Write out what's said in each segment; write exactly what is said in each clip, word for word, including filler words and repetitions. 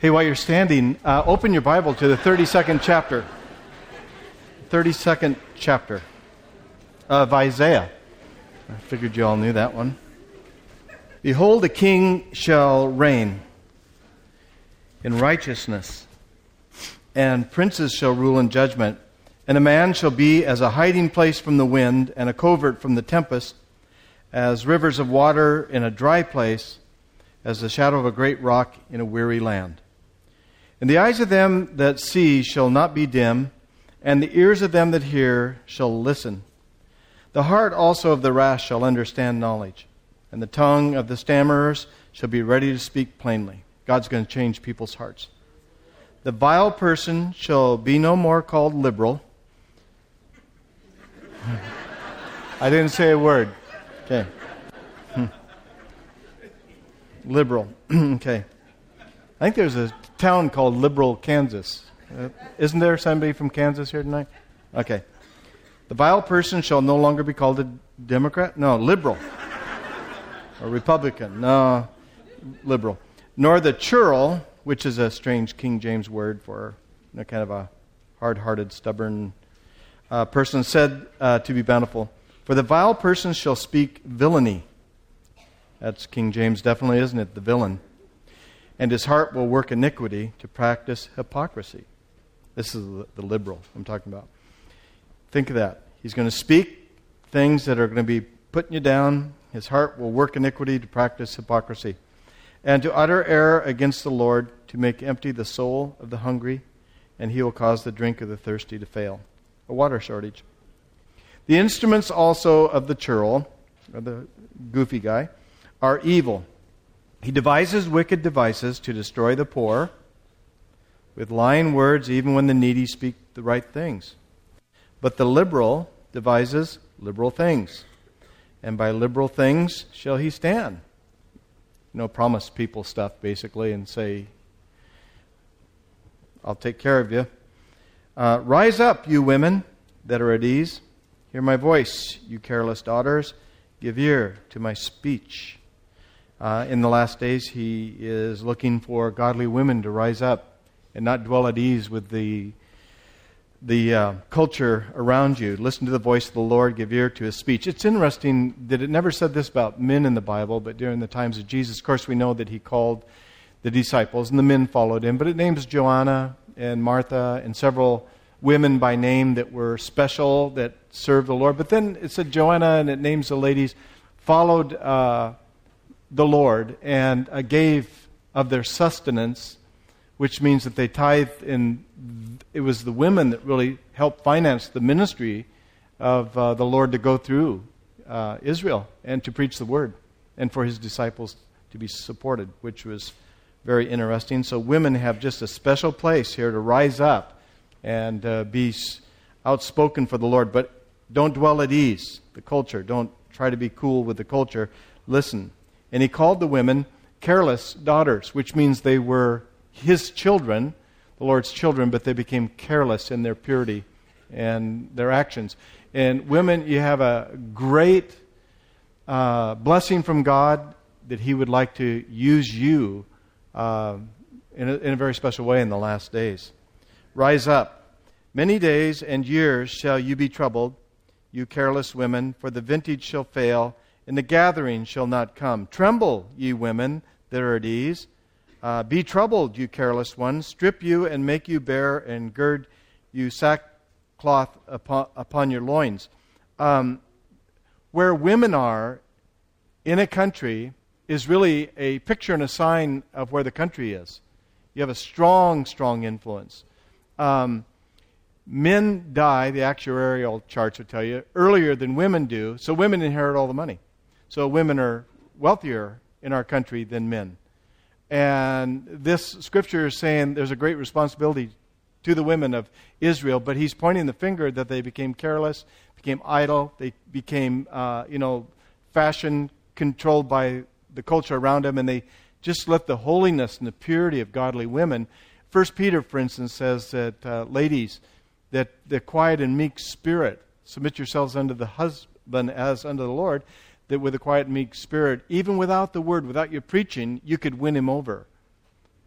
Hey, while you're standing, uh, open your Bible to the thirty-second chapter. thirty-second chapter of Isaiah. I figured you all knew that one. Behold, a king shall reign in righteousness, and princes shall rule in judgment. And a man shall be as a hiding place from the wind, and a covert from the tempest, as rivers of water in a dry place, as the shadow of a great rock in a weary land. And the eyes of them that see shall not be dim, and the ears of them that hear shall listen. The heart also of the rash shall understand knowledge, and the tongue of the stammerers shall be ready to speak plainly. God's going to change people's hearts. The vile person shall be no more called liberal. I didn't say a word. Okay. Hmm. Liberal. Okay. I think there's a town called Liberal, Kansas. Uh, isn't there somebody from Kansas here tonight? Okay. The vile person shall no longer be called a Democrat? No, liberal. Or Republican? No, liberal. Nor the churl, which is a strange King James word for you know, kind of a hard-hearted, stubborn uh, person, said uh, to be bountiful. For the vile person shall speak villainy. That's King James, definitely, isn't it? The villain. And his heart will work iniquity to practice hypocrisy. This is the liberal I'm talking about. Think of that. He's going to speak things that are going to be putting you down. His heart will work iniquity to practice hypocrisy. And to utter error against the Lord, to make empty the soul of the hungry, and he will cause the drink of the thirsty to fail. A water shortage. The instruments also of the churl, or the goofy guy, are evil. He devises wicked devices to destroy the poor, with lying words even when the needy speak the right things. But the liberal devises liberal things, and by liberal things shall he stand. You know, promise people stuff, basically, and say, I'll take care of you. Uh, Rise up, you women that are at ease. Hear my voice, you careless daughters. Give ear to my speech. Uh, in the last days, he is looking for godly women to rise up and not dwell at ease with the the uh, culture around you. Listen to the voice of the Lord, give ear to his speech. It's interesting that it never said this about men in the Bible, but during the times of Jesus, of course, we know that he called the disciples, and the men followed him. But it names Joanna and Martha and several women by name that were special, that served the Lord. But then it said Joanna, and it names the ladies, followed uh, the Lord and uh, gave of their sustenance, which means that they tithed, and it was the women that really helped finance the ministry of uh, the Lord to go through uh, Israel and to preach the word, and for his disciples to be supported, which was very interesting. So women have just a special place here to rise up and uh, be outspoken for the Lord, but don't dwell at ease, the culture. Don't try to be cool with the culture. Listen. And he called the women careless daughters, which means they were his children, the Lord's children, but they became careless in their purity and their actions. And women, you have a great uh, blessing from God that he would like to use you uh, in, a, in a very special way in the last days. Rise up. Many days and years shall you be troubled, you careless women, for the vintage shall fail, and the gathering shall not come. Tremble, ye women that are at ease. Uh, be troubled, you careless ones. Strip you and make you bare, and gird you sackcloth upon, upon your loins. Um, where women are in a country is really a picture and a sign of where the country is. You have a strong, strong influence. Um, men die, the actuarial charts will tell you, earlier than women do, so women inherit all the money. So women are wealthier in our country than men. And this scripture is saying there's a great responsibility to the women of Israel, but he's pointing the finger that they became careless, became idle, they became, uh, you know, fashion controlled by the culture around them, and they just let the holiness and the purity of godly women. First Peter, for instance, says that, uh, ladies, that the quiet and meek spirit, submit yourselves unto the husband as unto the Lord, that with a quiet, meek spirit, even without the word, without your preaching, you could win him over.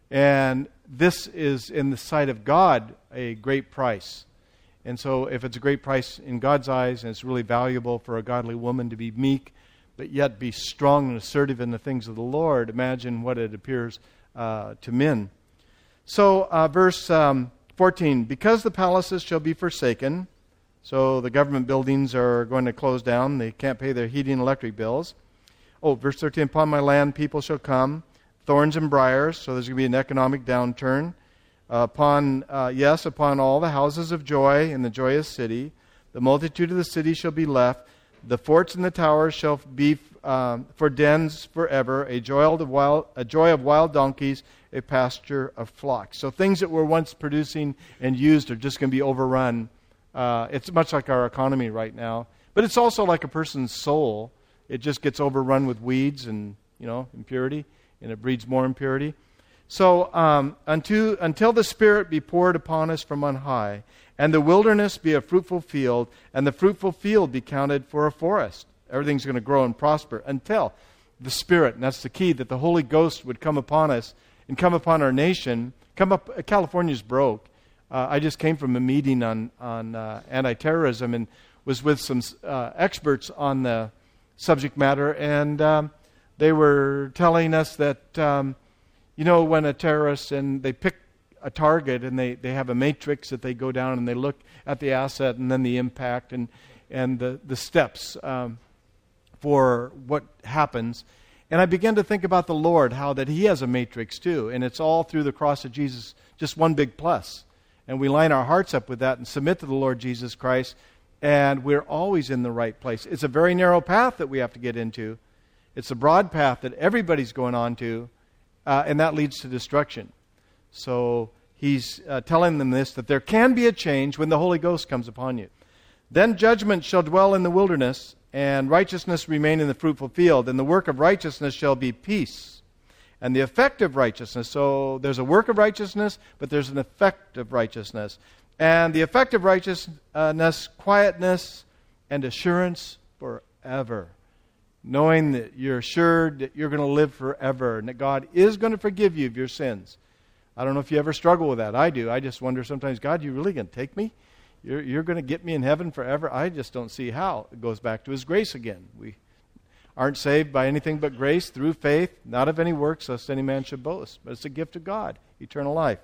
And this is, in the sight of God, a great price. And so if it's a great price in God's eyes, and it's really valuable for a godly woman to be meek, but yet be strong and assertive in the things of the Lord, imagine what it appears uh, to men. So uh, verse um, fourteen, because the palaces shall be forsaken, so the government buildings are going to close down. They can't pay their heating and electric bills. Oh, verse thirteen, upon my land people shall come, thorns and briars, so there's going to be an economic downturn. Uh, upon, uh, yes, upon all the houses of joy in the joyous city, the multitude of the city shall be left. The forts and the towers shall be um, for dens forever, a joy of wild, a joy of wild donkeys, a pasture of flocks. So things that were once producing and used are just going to be overrun. Uh, it's much like our economy right now. But it's also like a person's soul. It just gets overrun with weeds and, you know, impurity, and it breeds more impurity. So um, unto, until the Spirit be poured upon us from on high, and the wilderness be a fruitful field, and the fruitful field be counted for a forest. Everything's going to grow and prosper until the Spirit, and that's the key, that the Holy Ghost would come upon us and come upon our nation. Come up. California's broke. Uh, I just came from a meeting on, on uh, anti-terrorism and was with some uh, experts on the subject matter, and um, they were telling us that, um, you know, when a terrorist, and they pick a target, and they, they have a matrix that they go down, and they look at the asset, and then the impact, and, and the, the steps um, for what happens. And I began to think about the Lord, how that He has a matrix too, and it's all through the cross of Jesus, just one big plus. And we line our hearts up with that and submit to the Lord Jesus Christ, and we're always in the right place. It's a very narrow path that we have to get into. It's a broad path that everybody's going on to, uh, and that leads to destruction. So He's uh, telling them this, that there can be a change when the Holy Ghost comes upon you. Then judgment shall dwell in the wilderness, and righteousness remain in the fruitful field, and the work of righteousness shall be peace. And the effect of righteousness, so there's a work of righteousness, but there's an effect of righteousness. And the effect of righteousness, quietness, and assurance forever. Knowing that you're assured that you're going to live forever, and that God is going to forgive you of your sins. I don't know if you ever struggle with that. I do. I just wonder sometimes, God, you really going to take me? You're, you're going to get me in heaven forever? I just don't see how. It goes back to His grace again. We aren't saved by anything but grace through faith, not of any works, lest any man should boast. But it's a gift of God, eternal life.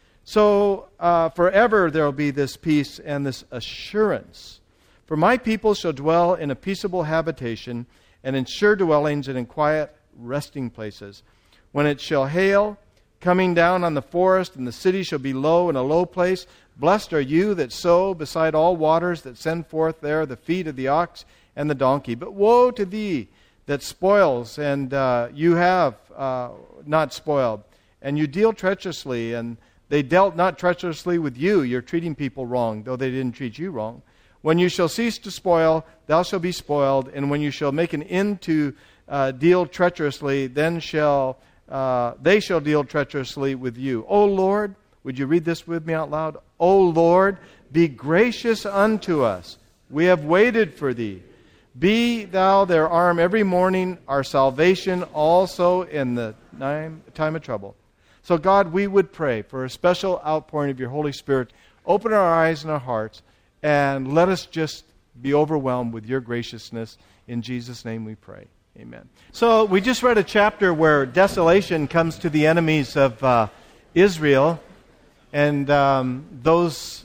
So uh, forever there will be this peace and this assurance. For my people shall dwell in a peaceable habitation, and in sure dwellings and in quiet resting places. When it shall hail, coming down on the forest, and the city shall be low in a low place. Blessed are you that sow beside all waters, that send forth there the feet of the ox and the donkey. But woe to thee that spoils, and uh, you have uh, not spoiled, and you deal treacherously, and they dealt not treacherously with you. You're treating people wrong, though they didn't treat you wrong. When you shall cease to spoil, thou shalt be spoiled, and when you shall make an end to uh, deal treacherously, then shall uh, they shall deal treacherously with you. O Lord, would you read this with me out loud? O Lord, be gracious unto us. We have waited for thee. Be thou their arm every morning, our salvation also in the time, time of trouble. So God, we would pray for a special outpouring of your Holy Spirit. Open our eyes and our hearts, and let us just be overwhelmed with your graciousness. In Jesus' name we pray. Amen. So we just read a chapter where desolation comes to the enemies of uh, Israel. And um, those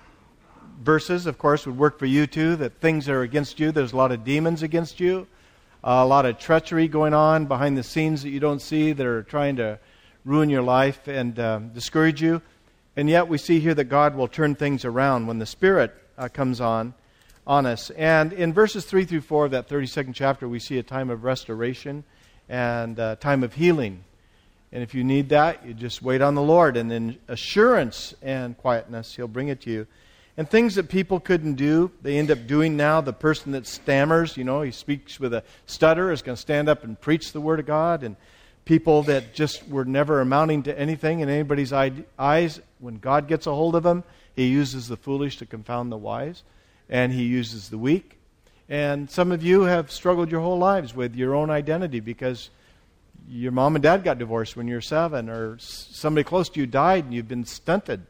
verses, of course, would work for you too, that things are against you. There's a lot of demons against you, uh, a lot of treachery going on behind the scenes that you don't see that are trying to ruin your life and um, discourage you. And yet we see here that God will turn things around when the Spirit uh, comes on, on us. And in verses three through four of that thirty-second chapter, we see a time of restoration and a time of healing. And if you need that, you just wait on the Lord. And in assurance and quietness, He'll bring it to you. And things that people couldn't do, they end up doing now. The person that stammers, you know, he speaks with a stutter, is going to stand up and preach the Word of God. And people that just were never amounting to anything in anybody's eyes, when God gets a hold of them, He uses the foolish to confound the wise. And He uses the weak. And some of you have struggled your whole lives with your own identity because your mom and dad got divorced when you were seven, or somebody close to you died and you've been stunted.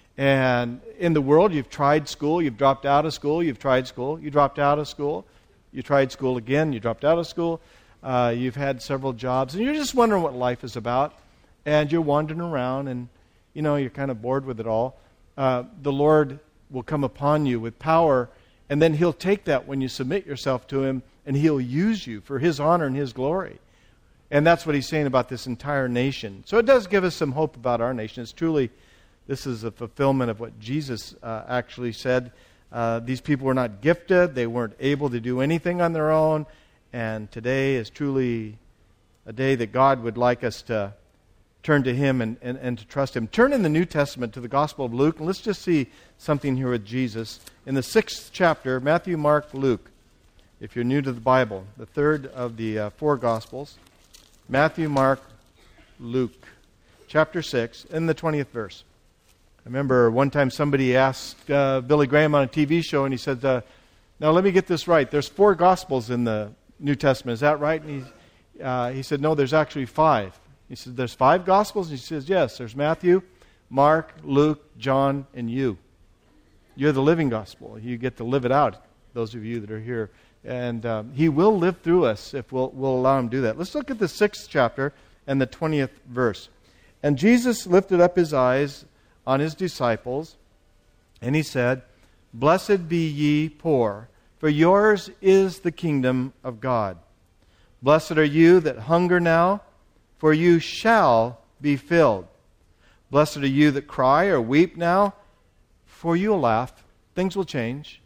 And in the world, you've tried school, you've dropped out of school, you've tried school, you dropped out of school, you tried school again, you dropped out of school, uh, you've had several jobs, and you're just wondering what life is about, and you're wandering around, and you know, you're kind of bored with it all. Uh, the Lord will come upon you with power, and then He'll take that when you submit yourself to Him, and He'll use you for His honor and His glory. And that's what He's saying about this entire nation. So it does give us some hope about our nation. It's truly, this is a fulfillment of what Jesus uh, actually said. Uh, these people were not gifted. They weren't able to do anything on their own. And today is truly a day that God would like us to turn to Him and, and, and to trust Him. Turn in the New Testament to the Gospel of Luke, and let's just see something here with Jesus. In the sixth chapter, Matthew, Mark, Luke, if you're new to the Bible, the third of the uh, four Gospels, Matthew, Mark, Luke, chapter six, in the twentieth verse. I remember one time somebody asked uh, Billy Graham on a T V show, and he said, uh, now let me get this right. There's four Gospels in the New Testament. Is that right? And he, uh, he said, no, there's actually five. He said, there's five Gospels? And he says, yes, there's Matthew, Mark, Luke, John, and you. You're the living gospel. You get to live it out, those of you that are here. And um, He will live through us if we'll, we'll allow Him to do that. Let's look at the sixth chapter and the twentieth verse. And Jesus lifted up His eyes on His disciples, and He said, blessed be ye poor, for yours is the kingdom of God. Blessed are you that hunger now, for you shall be filled. Blessed are you that cry or weep now, for you'll laugh. Things will change.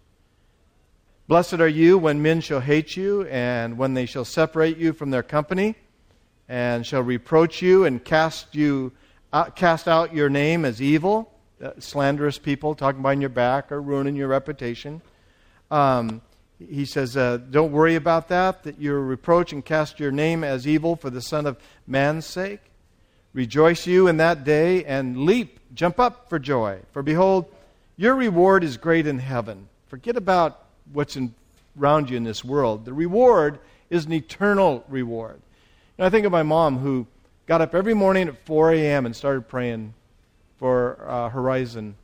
Blessed are you when men shall hate you, and when they shall separate you from their company, and shall reproach you and cast you out, cast out your name as evil, uh, slanderous people talking behind your back or ruining your reputation. Um, he says, uh, don't worry about that, that you reproach and cast your name as evil for the Son of Man's sake. Rejoice you in that day, and leap, jump up for joy. For behold, your reward is great in heaven. Forget about what's in, around you in this world. The reward is an eternal reward. And I think of my mom, who got up every morning at four a.m. and started praying for uh, Horizon.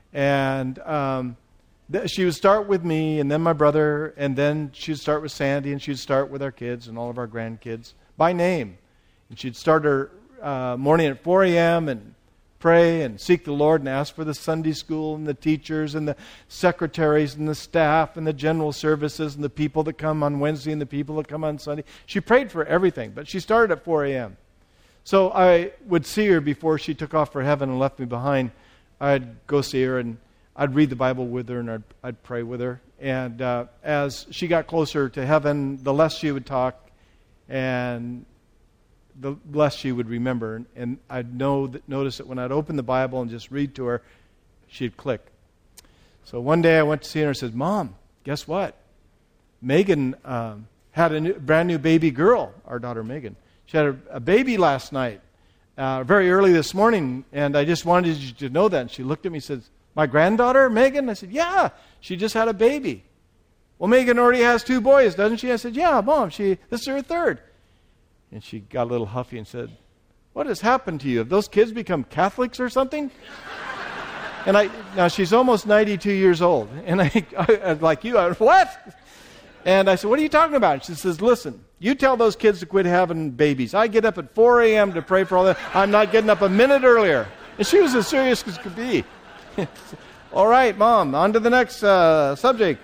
And um, th- she would start with me, and then my brother, and then she'd start with Sandy, and she'd start with our kids and all of our grandkids by name. And she'd start her uh, morning at four a.m. and pray and seek the Lord and ask for the Sunday school and the teachers and the secretaries and the staff and the general services and the people that come on Wednesday and the people that come on Sunday. She prayed for everything, but she started at four a.m. So I would see her before she took off for heaven and left me behind. I'd go see her, and I'd read the Bible with her, and I'd, I'd pray with her. And uh, as she got closer to heaven, the less she would talk, and the less she would remember. And I'd know that, notice that when I'd open the Bible and just read to her, she'd click. So one day I went to see her and said, Mom, guess what? Megan um, had a new, brand new baby girl, our daughter Megan. She had a, a baby last night, uh, very early this morning, and I just wanted you to know that. And she looked at me and said, my granddaughter, Megan? I said, yeah, she just had a baby. Well, Megan already has two boys, doesn't she? I said, yeah, Mom, she this is her third. And she got a little huffy and said, what has happened to you? Have those kids become Catholics or something? And I now she's almost ninety-two years old. And I, I like you, I what? And I said, what are you talking about? And she says, listen, you tell those kids to quit having babies. I get up at four a.m. to pray for all that. I'm not getting up a minute earlier. And she was as serious as could be. All right, Mom, on to the next uh, subject.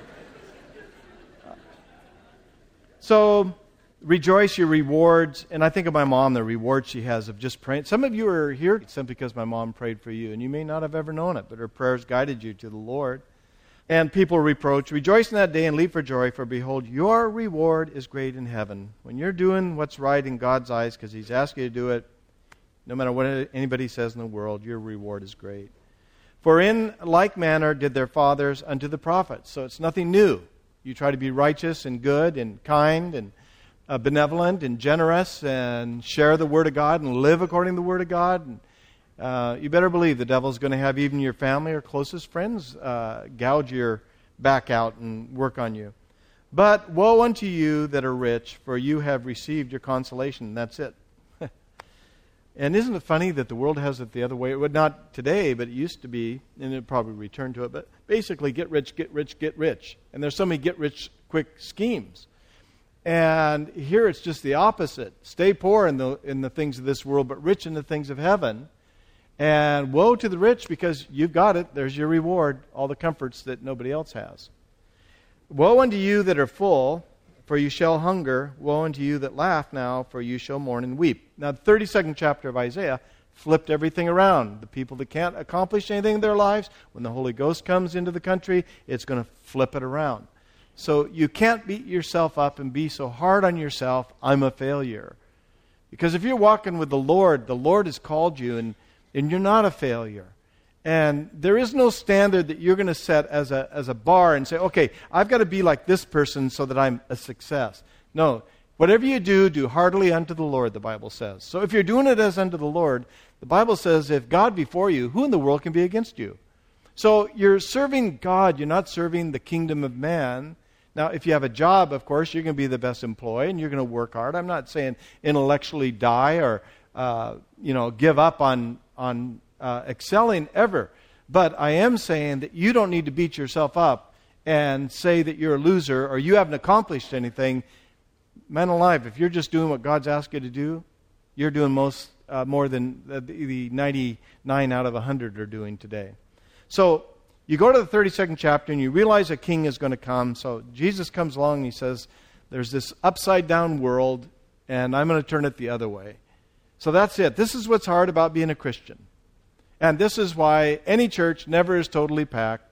So, rejoice your rewards. And I think of my mom, the reward she has of just praying. Some of you are here simply because my mom prayed for you, and you may not have ever known it, but her prayers guided you to the Lord. And people reproach, rejoice in that day and leap for joy, for behold, your reward is great in heaven. When you're doing what's right in God's eyes, because He's asked you to do it, no matter what anybody says in the world, your reward is great. For in like manner did their fathers unto the prophets. So it's nothing new. You try to be righteous and good and kind and uh, benevolent and generous and share the Word of God and live according to the Word of God. And, uh, you better believe the devil's going to have even your family or closest friends uh, gouge your back out and work on you. But woe unto you that are rich, for you have received your consolation. That's it. And isn't it funny that the world has it the other way? Well, not today, but it used to be, and it'll probably return to it. But basically, get rich, get rich, get rich. And there's so many get-rich-quick schemes. And here it's just the opposite. Stay poor in the in the things of this world, but rich in the things of heaven. And woe to the rich, because you've got it. There's your reward, all the comforts that nobody else has. Woe unto you that are full, for you shall hunger. Woe unto you that laugh now, for you shall mourn and weep. Now, the thirty-second chapter of Isaiah flipped everything around. The people that can't accomplish anything in their lives, when the Holy Ghost comes into the country, it's going to flip it around. So you can't beat yourself up and be so hard on yourself, I'm a failure. Because if you're walking with the Lord, the Lord has called you, and, and you're not a failure. And there is no standard that you're going to set as a as a bar and say, okay, I've got to be like this person so that I'm a success. No. Whatever you do, do heartily unto the Lord, the Bible says. So if you're doing it as unto the Lord, the Bible says, if God be for you, who in the world can be against you? So you're serving God. You're not serving the kingdom of man. Now, if you have a job, of course, you're going to be the best employee and you're going to work hard. I'm not saying intellectually die or, uh, you know, give up on on Uh, excelling ever. But I am saying that you don't need to beat yourself up and say that you're a loser or you haven't accomplished anything. Man alive, if you're just doing what God's asked you to do, you're doing most uh, more than the, the ninety-nine out of one hundred are doing today. So you go to the thirty-second chapter and you realize a king is going to come. So Jesus comes along and he says, there's this upside down world and I'm going to turn it the other way. So that's it. This is what's hard about being a Christian. And this is why any church never is totally packed,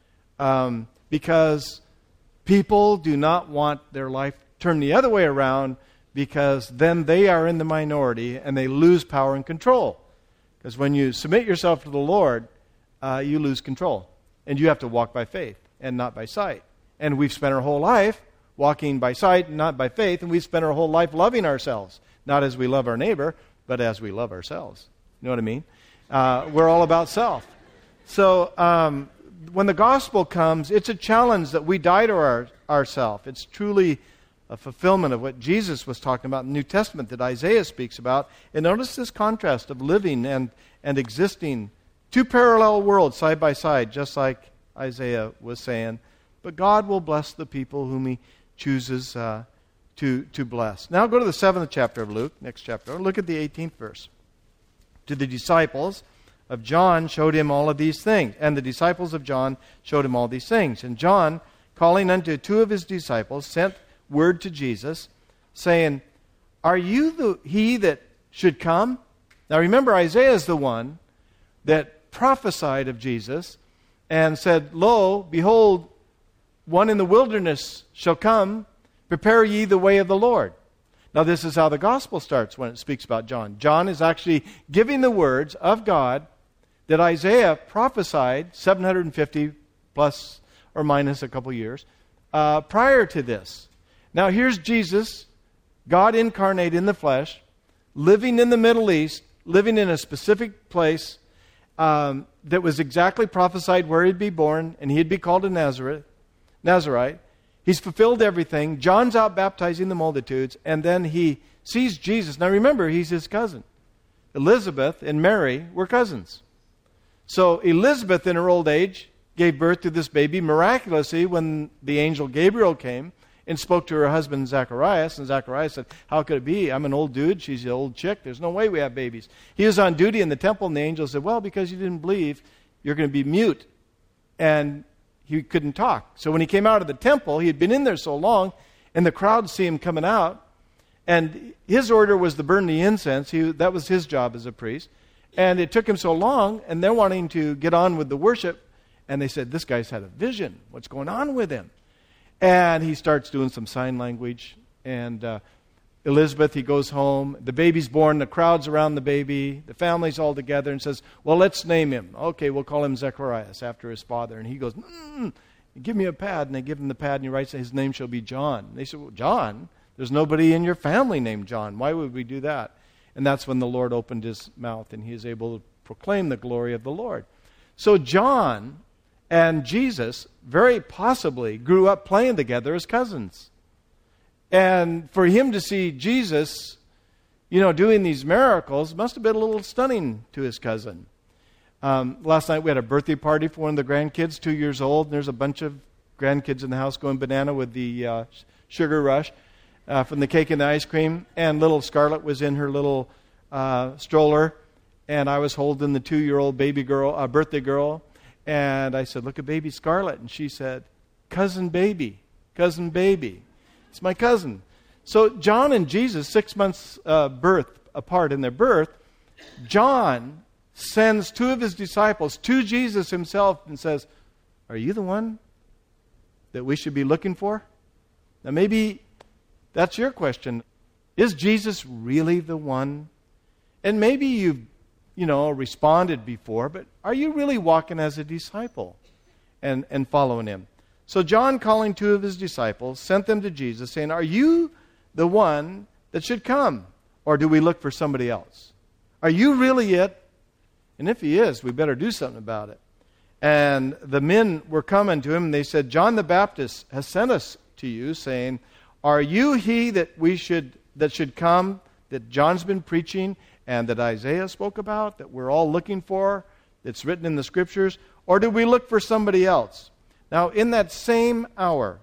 um, because people do not want their life turned the other way around, because then they are in the minority and they lose power and control. Because when you submit yourself to the Lord, uh, you lose control. And you have to walk by faith and not by sight. And we've spent our whole life walking by sight and not by faith, and we've spent our whole life loving ourselves, not as we love our neighbor, but as we love ourselves. You know what I mean? Uh, we're all about self. So um, when the gospel comes, it's a challenge that we die to our, ourselves. It's truly a fulfillment of what Jesus was talking about in the New Testament that Isaiah speaks about. And notice this contrast of living and, and existing. Two parallel worlds side by side, just like Isaiah was saying. But God will bless the people whom He chooses uh, to, to bless. Now go to the seventh chapter of Luke, next chapter. Look at the eighteenth verse. To the disciples of John showed him all of these things. And the disciples of John showed him all these things. And John, calling unto two of his disciples, sent word to Jesus, saying, Are you the he that should come? Now remember, Isaiah is the one that prophesied of Jesus and said, Lo, behold, one in the wilderness shall come, prepare ye the way of the Lord. Now, this is how the gospel starts when it speaks about John. John is actually giving the words of God that Isaiah prophesied seven hundred fifty plus or minus a couple years uh, prior to this. Now, here's Jesus, God incarnate in the flesh, living in the Middle East, living in a specific place um, that was exactly prophesied where he'd be born, and he'd be called a Nazareth, Nazarite. He's fulfilled everything. John's out baptizing the multitudes, and then he sees Jesus. Now remember, he's his cousin. Elizabeth and Mary were cousins. So Elizabeth, in her old age, gave birth to this baby miraculously when the angel Gabriel came and spoke to her husband Zacharias. And Zacharias said, how could it be? I'm an old dude. She's an old chick. There's no way we have babies. He was on duty in the temple, and the angel said, well, because you didn't believe, you're going to be mute. And he couldn't talk. So when he came out of the temple, he had been in there so long, and the crowd see him coming out. And his order was to burn the incense. He, that was his job as a priest. And it took him so long, and they're wanting to get on with the worship. And they said, this guy's had a vision. What's going on with him? And he starts doing some sign language. And uh, Elizabeth, he goes home. The baby's born. The crowd's around the baby. The family's all together and says, well, let's name him. Okay, we'll call him Zacharias after his father. And he goes, mm, give me a pad. And they give him the pad, and he writes, his name shall be John. And they said, well, John? There's nobody in your family named John. Why would we do that? And that's when the Lord opened his mouth, and he is able to proclaim the glory of the Lord. So John, and Jesus very possibly grew up playing together as cousins. And for him to see Jesus, you know, doing these miracles must have been a little stunning to his cousin. Um, last night we had a birthday party for one of the grandkids, two years old, and there's a bunch of grandkids in the house going banana with the uh, sugar rush uh, from the cake and the ice cream. And little Scarlett was in her little uh, stroller, and I was holding the two-year-old baby girl, uh, birthday girl. And I said, "Look at baby Scarlett." And she said, "Cousin baby, cousin baby." It's my cousin. So John and Jesus, six months uh, birth apart in their birth, John sends two of his disciples to Jesus himself and says, "Are you the one that we should be looking for?" Now maybe that's your question. Is Jesus really the one? And maybe you've, you know, responded before, but are you really walking as a disciple and, and following him? So John, calling two of his disciples, sent them to Jesus saying, "Are you the one that should come? Or do we look for somebody else? Are you really it? And if he is, we better do something about it." And the men were coming to him, and they said, "John the Baptist has sent us to you, saying, 'Are you he that we should that should come, that John's been preaching, and that Isaiah spoke about, that we're all looking for, that's written in the Scriptures? Or do we look for somebody else?' Now, in that same hour,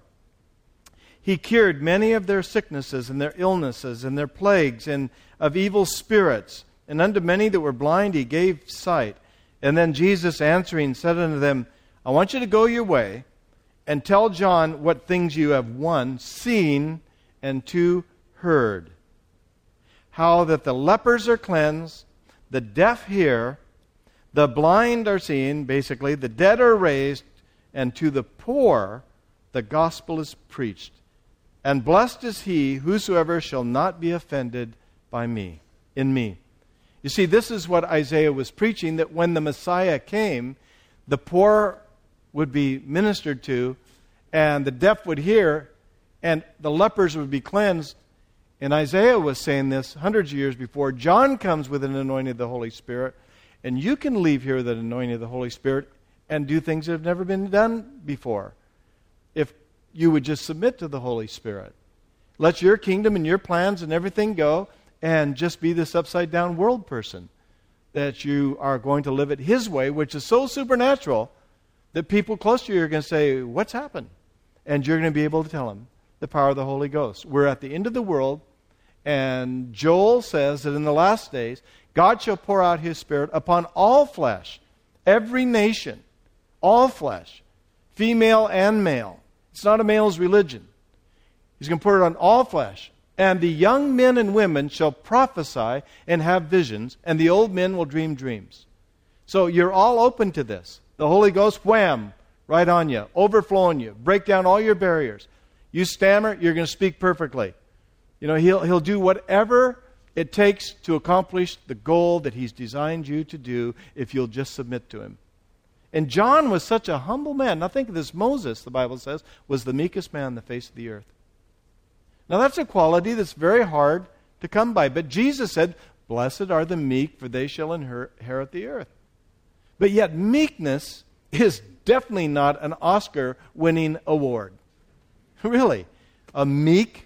he cured many of their sicknesses and their illnesses and their plagues and of evil spirits. And unto many that were blind he gave sight. And then Jesus answering said unto them, 'I want you to go your way and tell John what things you have, one, seen, and two, heard. How that the lepers are cleansed, the deaf hear, the blind are seen,'" basically, "the dead are raised, and to the poor the gospel is preached. And blessed is he whosoever shall not be offended by me, in me." You see, this is what Isaiah was preaching, that when the Messiah came, the poor would be ministered to, and the deaf would hear, and the lepers would be cleansed. And Isaiah was saying this hundreds of years before. John comes with an anointing of the Holy Spirit, and you can leave here with an anointing of the Holy Spirit and do things that have never been done before, if you would just submit to the Holy Spirit. Let your kingdom and your plans and everything go, and just be this upside-down world person, that you are going to live it His way, which is so supernatural that people close to you are going to say, "What's happened?" And you're going to be able to tell them the power of the Holy Ghost. We're at the end of the world, and Joel says that in the last days, God shall pour out His Spirit upon all flesh, every nation, all flesh, female and male. It's not a male's religion. He's going to pour it on all flesh. "And the young men and women shall prophesy and have visions, and the old men will dream dreams." So you're all open to this. The Holy Ghost, wham, right on you, overflowing you, break down all your barriers. You stammer, you're going to speak perfectly. You know, he'll, he'll do whatever it takes to accomplish the goal that He's designed you to do if you'll just submit to Him. And John was such a humble man. Now think of this. Moses, the Bible says, was the meekest man on the face of the earth. Now that's a quality that's very hard to come by. But Jesus said, "Blessed are the meek, for they shall inherit the earth." But yet meekness is definitely not an Oscar-winning award. Really. A meek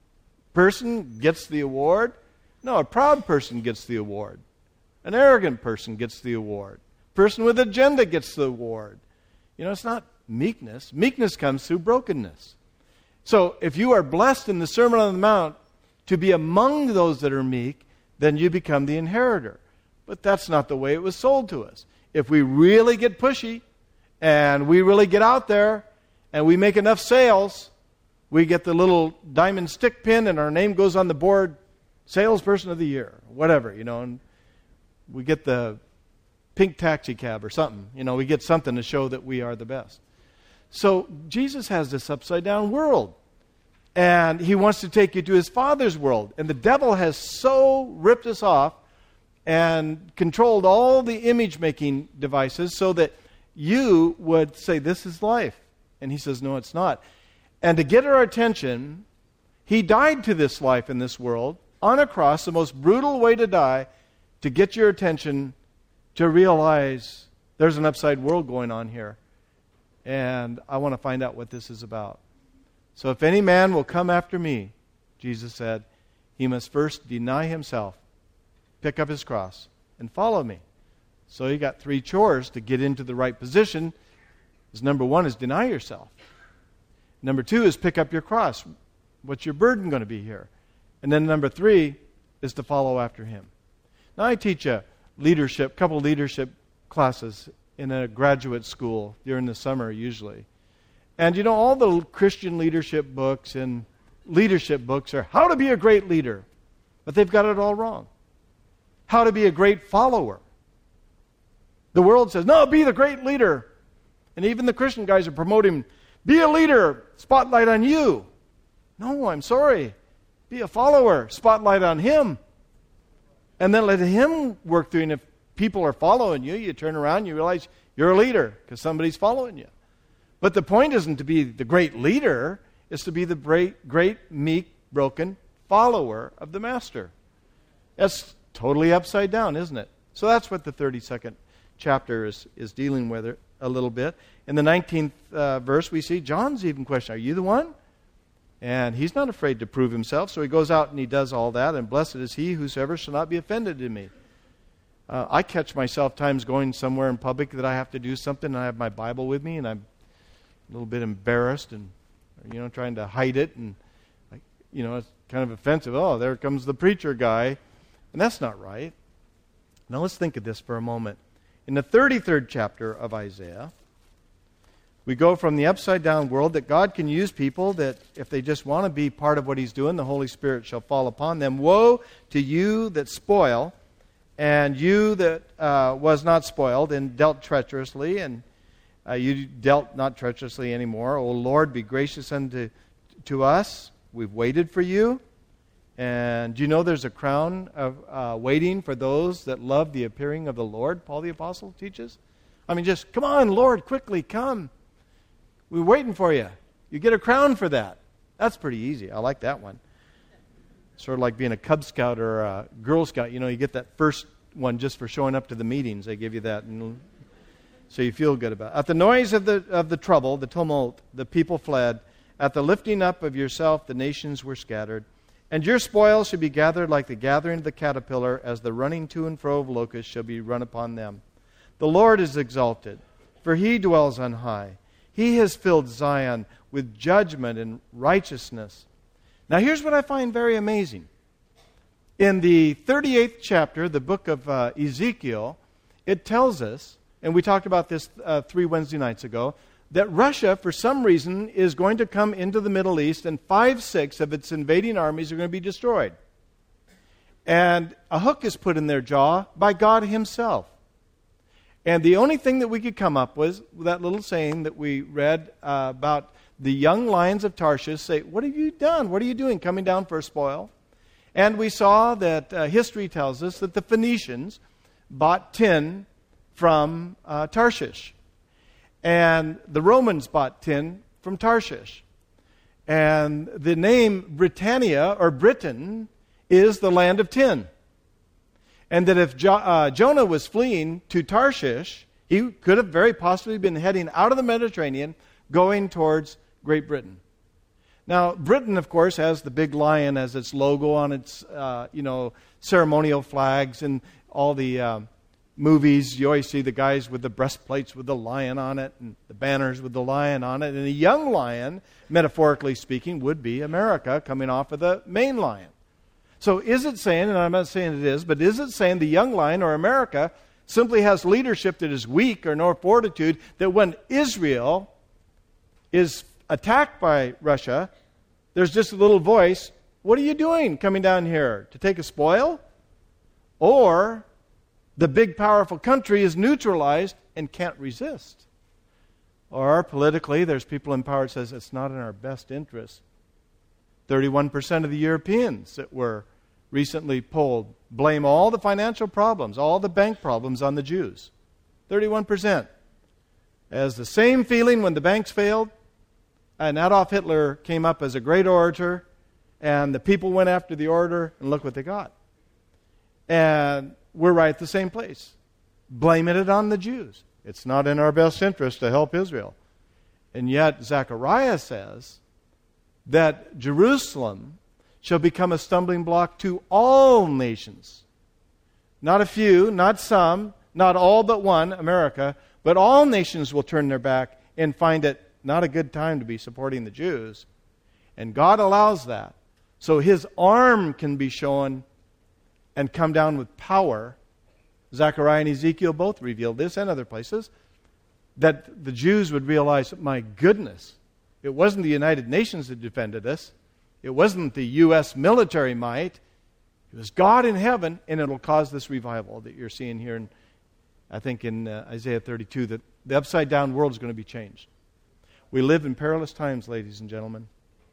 person gets the award? No, a proud person gets the award. An arrogant person gets the award. A person with agenda gets the award. You know, it's not meekness. Meekness comes through brokenness. So if you are blessed in the Sermon on the Mount to be among those that are meek, then you become the inheritor. But that's not the way it was sold to us. If we really get pushy and we really get out there and we make enough sales, we get the little diamond stick pin and our name goes on the board, salesperson of the year, whatever, you know, and we get the pink taxi cab or something. You know, we get something to show that we are the best. So Jesus has this upside-down world, and He wants to take you to His Father's world. And the devil has so ripped us off and controlled all the image-making devices so that you would say, "This is life." And He says, "No, it's not." And to get our attention, He died to this life in this world on a cross, the most brutal way to die, to get your attention to realize there's an upside world going on here. And I want to find out what this is about. So if any man will come after me, Jesus said, he must first deny himself, pick up his cross, and follow me. So you got three chores to get into the right position. Is number one is deny yourself. Number two is pick up your cross. What's your burden going to be here? And then number three is to follow after him. Now I teach a leadership, couple leadership classes in a graduate school during the summer usually. And you know, all the Christian leadership books and leadership books are how to be a great leader. But they've got it all wrong. How to be a great follower. The world says, no, be the great leader. And even the Christian guys are promoting, be a leader, spotlight on you. No, I'm sorry. Be a follower, spotlight on him. And then let him work through. And if people are following you, you turn around, you realize you're a leader because somebody's following you. But the point isn't to be the great leader, it's to be the great, great, meek, broken follower of the Master. That's totally upside down, isn't it? So that's what the thirty-second chapter is, is dealing with it a little bit. In the nineteenth uh, verse, we see John's even question, are you the one? And he's not afraid to prove himself, so he goes out and he does all that, and blessed is he whosoever shall not be offended in me. Uh, I catch myself times going somewhere in public that I have to do something, and I have my Bible with me, and I'm a little bit embarrassed and, you know, trying to hide it, and, like, you know, it's kind of offensive. Oh, there comes the preacher guy. And that's not right. Now let's think of this for a moment. In the thirty-third chapter of Isaiah, we go from the upside-down world that God can use people that if they just want to be part of what He's doing, the Holy Spirit shall fall upon them. Woe to you that spoil, and you that uh, was not spoiled and dealt treacherously, and uh, you dealt not treacherously anymore. O Lord, be gracious unto to us. We've waited for you. And do you know there's a crown of uh, waiting for those that love the appearing of the Lord, Paul the Apostle teaches? I mean, just, come on, Lord, quickly, come. We're waiting for you. You get a crown for that. That's pretty easy. I like that one. Sort of like being a Cub Scout or a Girl Scout. You know, you get that first one just for showing up to the meetings. They give you that. And so you feel good about it. At the noise of the, of the trouble, the tumult, the people fled. At the lifting up of yourself, the nations were scattered. And your spoils shall be gathered like the gathering of the caterpillar, as the running to and fro of locusts shall be run upon them. The Lord is exalted, for He dwells on high. He has filled Zion with judgment and righteousness. Now here's what I find very amazing. In the thirty-eighth chapter, the book of uh, Ezekiel, it tells us, and we talked about this uh, three Wednesday nights ago, that Russia, for some reason, is going to come into the Middle East, and five-sixths of its invading armies are going to be destroyed. And a hook is put in their jaw by God Himself. And the only thing that we could come up with, that little saying that we read uh, about the young lions of Tarshish say, what have you done? What are you doing coming down for a spoil? And we saw that uh, history tells us that the Phoenicians bought tin from uh, Tarshish. And the Romans bought tin from Tarshish. And the name Britannia, or Britain, is the land of tin. And that if jo- uh, Jonah was fleeing to Tarshish, he could have very possibly been heading out of the Mediterranean, going towards Great Britain. Now, Britain, of course, has the big lion as its logo on its, uh, you know, ceremonial flags and all the... Um, movies, you always see the guys with the breastplates with the lion on it and the banners with the lion on it. And a young lion, metaphorically speaking, would be America coming off of the main lion. So is it saying, and I'm not saying it is, but is it saying the young lion or America simply has leadership that is weak or nor fortitude, that when Israel is attacked by Russia, there's just a little voice, what are you doing coming down here? To take a spoil? Or the big, powerful country is neutralized and can't resist. Or politically, there's people in power that says it's not in our best interest. thirty-one percent of the Europeans that were recently polled blame all the financial problems, all the bank problems on the Jews. thirty-one percent. As the same feeling when the banks failed, and Adolf Hitler came up as a great orator, and the people went after the orator, and look what they got. And we're right at the same place. Blaming it on the Jews. It's not in our best interest to help Israel. And yet Zechariah says that Jerusalem shall become a stumbling block to all nations. Not a few, not some, not all but one, America, but all nations will turn their back and find it not a good time to be supporting the Jews. And God allows that. So His arm can be shown and come down with power. Zechariah and Ezekiel both revealed this and other places, that the Jews would realize, my goodness, it wasn't the United Nations that defended us. It wasn't the U S military might. It was God in heaven, and it'll cause this revival that you're seeing here, in, I think in uh, Isaiah thirty-two, that the upside-down world is going to be changed. We live in perilous times, ladies and gentlemen.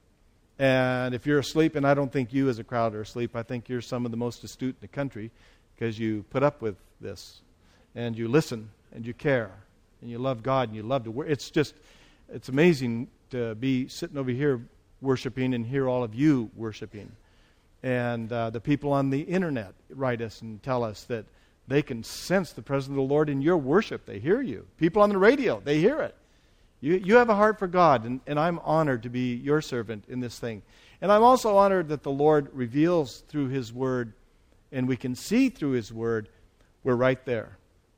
And if you're asleep, and I don't think you as a crowd are asleep, I think you're some of the most astute in the country because you put up with this, and you listen, and you care, and you love God, and you love to work. It's just, it's amazing to be sitting over here worshiping and hear all of you worshiping. And uh, the people on the internet write us and tell us that they can sense the presence of the Lord in your worship. They hear you. People on the radio, they hear it. You, you have a heart for God, and, and I'm honored to be your servant in this thing. And I'm also honored that the Lord reveals through His Word, and we can see through His Word, we're right there.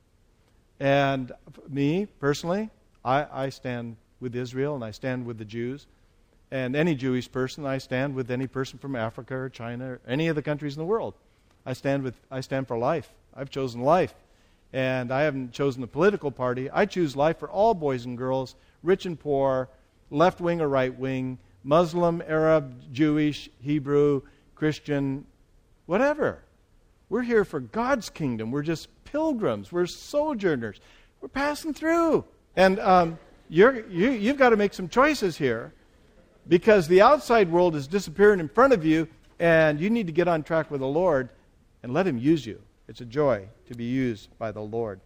And me, personally, I, I stand with Israel, and I stand with the Jews. And any Jewish person, I stand with any person from Africa or China or any of the countries in the world. I stand with I stand for life. I've chosen life. And I haven't chosen a political party. I choose life for all boys and girls, rich and poor, left wing or right wing, Muslim, Arab, Jewish, Hebrew, Christian, whatever. We're here for God's kingdom. We're just pilgrims. We're sojourners. We're passing through. And um, you're, you, you've got to make some choices here, because the outside world is disappearing in front of you, and you need to get on track with the Lord and let Him use you. It's a joy to be used by the Lord.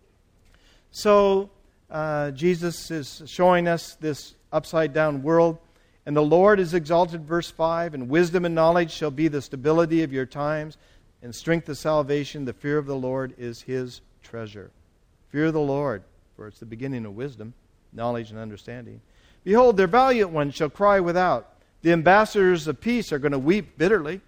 So uh, Jesus is showing us this upside-down world, and the Lord is exalted, verse five, and wisdom and knowledge shall be the stability of your times, and strength of salvation. The fear of the Lord is His treasure. Fear of the Lord, for it's the beginning of wisdom, knowledge, and understanding. Behold, their valiant ones shall cry without. The ambassadors of peace are going to weep bitterly.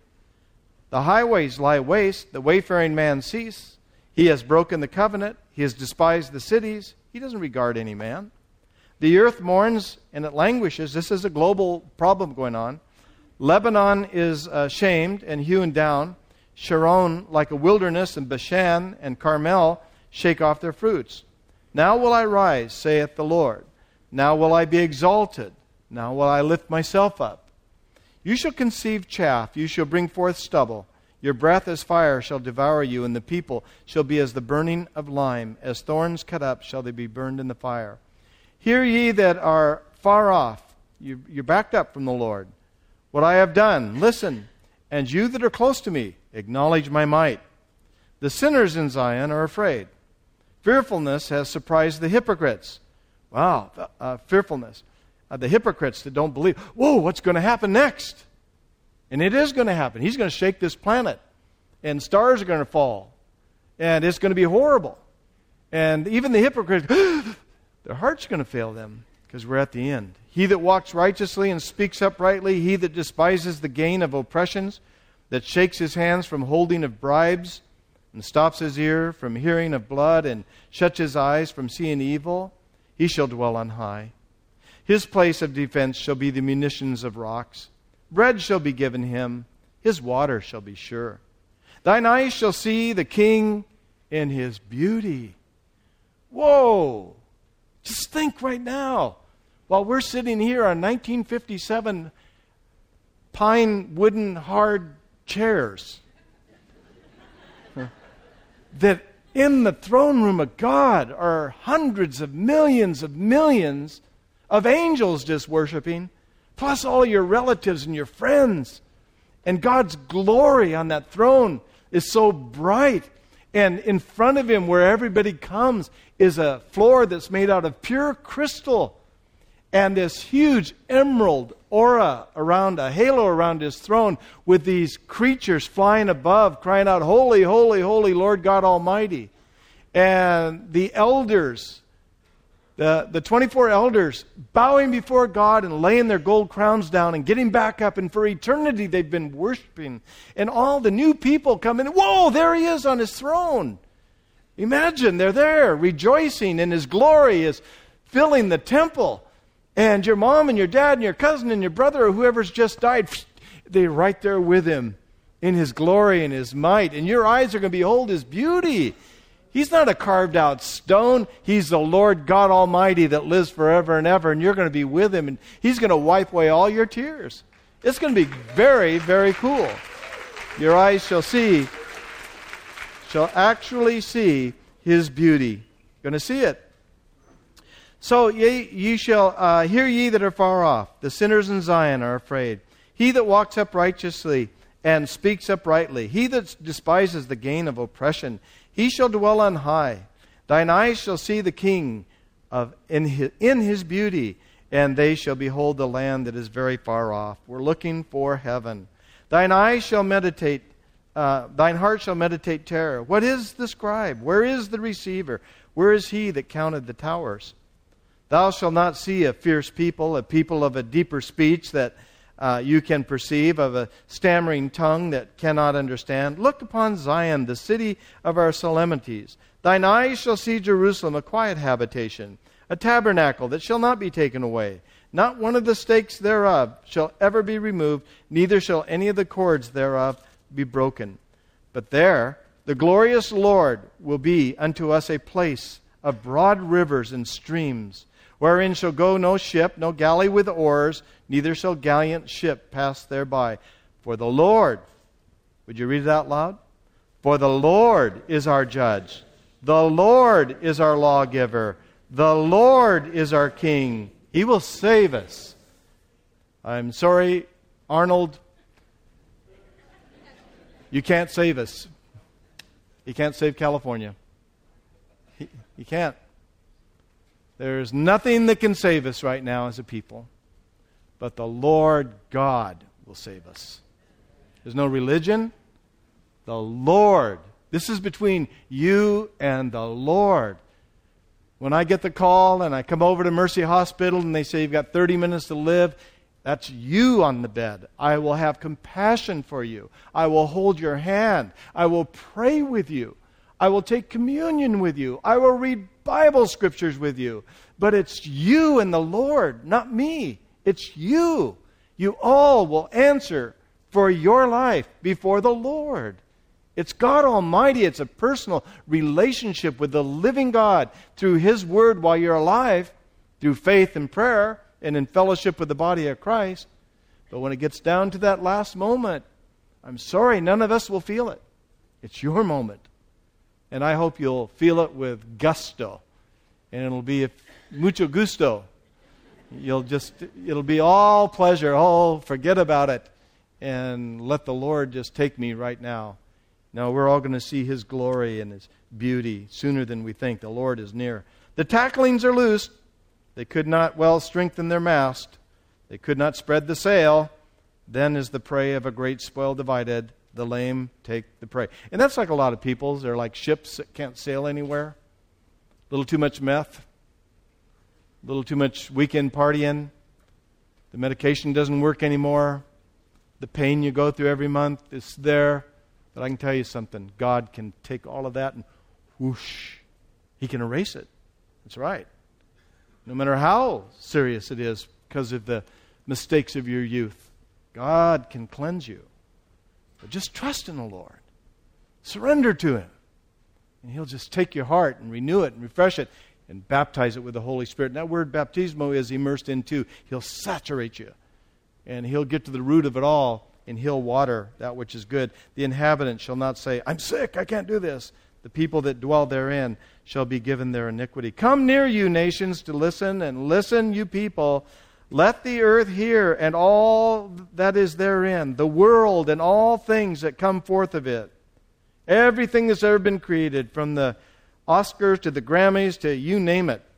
The highways lie waste. The wayfaring man cease. He has broken the covenant. He has despised the cities. He doesn't regard any man. The earth mourns and it languishes. This is a global problem going on. Lebanon is uh, shamed and hewn down. Sharon like a wilderness, and Bashan and Carmel shake off their fruits. Now will I rise, saith the Lord. Now will I be exalted. Now will I lift myself up. You shall conceive chaff. You shall bring forth stubble. Your breath as fire shall devour you, and the people shall be as the burning of lime. As thorns cut up shall they be burned in the fire. Hear ye that are far off. You, you're backed up from the Lord. What I have done, listen. And you that are close to me, acknowledge my might. The sinners in Zion are afraid. Fearfulness has surprised the hypocrites. Wow, uh, fearfulness. Uh, the hypocrites that don't believe. Whoa, what's going to happen next? And it is going to happen. He's going to shake this planet. And stars are going to fall. And it's going to be horrible. And even the hypocrites, their heart's going to fail them, because we're at the end. He that walks righteously and speaks uprightly, he that despises the gain of oppressions, that shakes his hands from holding of bribes, and stops his ear from hearing of blood, and shuts his eyes from seeing evil, he shall dwell on high. His place of defense shall be the munitions of rocks. Bread shall be given him. His water shall be sure. Thine eyes shall see the King in His beauty. Whoa! Just think right now. While we're sitting here on nineteen fifty-seven pine wooden hard chairs, that in the throne room of God are hundreds of millions of millions of angels just worshiping, plus all your relatives and your friends. And God's glory on that throne is so bright. And in front of Him, where everybody comes, is a floor that's made out of pure crystal. And this huge emerald aura around, a halo around His throne, with these creatures flying above, crying out, Holy, holy, holy, Lord God Almighty. And the elders The, the twenty-four elders bowing before God and laying their gold crowns down and getting back up. And for eternity they've been worshiping. And all the new people come in. Whoa, there he is on his throne. Imagine, they're there rejoicing, and his glory is filling the temple. And your mom and your dad and your cousin and your brother or whoever's just died, they're right there with him in his glory and his might. And your eyes are going to behold his beauty. He's not a carved out stone. He's the Lord God Almighty that lives forever and ever, and you're going to be with him, and he's going to wipe away all your tears. It's going to be very, very cool. Your eyes shall see, shall actually see his beauty. You're going to see it. So ye, ye shall uh, hear ye that are far off. The sinners in Zion are afraid. He that walks up righteously and speaks uprightly. He that despises the gain of oppression, he shall dwell on high. Thine eyes shall see the King of in his, in his beauty, and they shall behold the land that is very far off. We're looking for heaven. Thine eyes shall meditate, uh, thine heart shall meditate terror. What is the scribe? Where is the receiver? Where is he that counted the towers? Thou shalt not see a fierce people, a people of a deeper speech that Uh, you can perceive, of a stammering tongue that cannot understand. Look upon Zion, the city of our solemnities. Thine eyes shall see Jerusalem, a quiet habitation, a tabernacle that shall not be taken away. Not one of the stakes thereof shall ever be removed, neither shall any of the cords thereof be broken. But there the glorious Lord will be unto us a place of broad rivers and streams, wherein shall go no ship, no galley with oars, neither shall gallant ship pass thereby. For the Lord, would you read it out loud? For the Lord is our judge. The Lord is our lawgiver. The Lord is our king. He will save us. I'm sorry, Arnold. You can't save us. You can't save California. He, he can't. There's nothing that can save us right now as a people. But the Lord God will save us. There's no religion. The Lord. This is between you and the Lord. When I get the call and I come over to Mercy Hospital and they say you've got thirty minutes to live, that's you on the bed. I will have compassion for you. I will hold your hand. I will pray with you. I will take communion with you. I will read Bible scriptures with you. But it's you and the Lord, not me. It's you. You all will answer for your life before the Lord. It's God Almighty. It's a personal relationship with the living God through His Word while you're alive, through faith and prayer, and in fellowship with the body of Christ. But when it gets down to that last moment, I'm sorry, none of us will feel it. It's your moment. And I hope you'll feel it with gusto. And it'll be mucho gusto. You'll just, it'll be all pleasure. Oh, forget about it. And let the Lord just take me right now. Now, we're all going to see His glory and His beauty sooner than we think. The Lord is near. The tacklings are loosed. They could not well strengthen their mast. They could not spread the sail. Then is the prey of a great spoil divided. The lame take the prey. And that's like a lot of people's. They're like ships that can't sail anywhere. A little too much meth. A little too much weekend partying. The medication doesn't work anymore. The pain you go through every month is there. But I can tell you something. God can take all of that and whoosh. He can erase it. That's right. No matter how serious it is because of the mistakes of your youth, God can cleanse you. But just trust in the Lord. Surrender to Him. And He'll just take your heart and renew it and refresh it and baptize it with the Holy Spirit. And that word baptismo is immersed into. He'll saturate you. And He'll get to the root of it all, and He'll water that which is good. The inhabitant shall not say, I'm sick, I can't do this. The people that dwell therein shall be given their iniquity. Come near, you nations, to listen, and listen, you people. Let the earth hear, and all that is therein, the world and all things that come forth of it. Everything that's ever been created, from the Oscars to the Grammys to you name it.